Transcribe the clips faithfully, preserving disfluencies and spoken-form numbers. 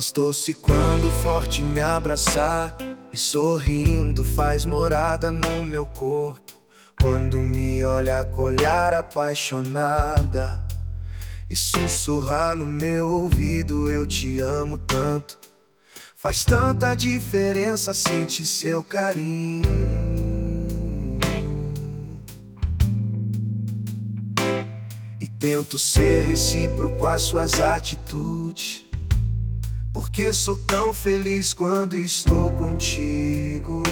Voz doce quando forte me abraçar, e sorrindo faz morada no meu corpo. Quando me olha com olhar apaixonada e sussurrar no meu ouvido: eu te amo tanto. Faz tanta diferença sentir seu carinho. E tento ser recíproco às suas atitudes, porque sou tão feliz quando estou contigo,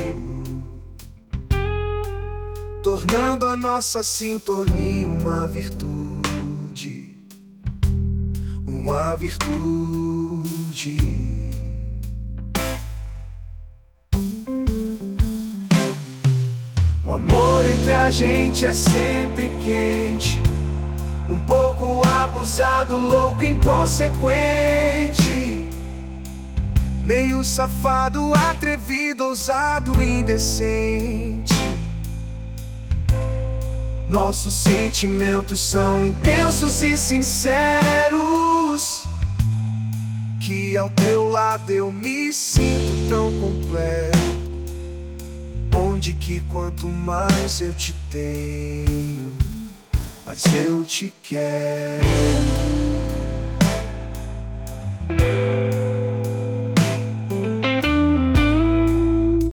tornando a nossa sintonia uma virtude, uma virtude. O amor entre a gente é sempre quente, um pouco abusado, louco, inconsequente, meio safado, atrevido, ousado, indecente. Nossos sentimentos são intensos e sinceros, que ao teu lado eu me sinto tão completo. Onde que quanto mais eu te tenho, mas eu te quero.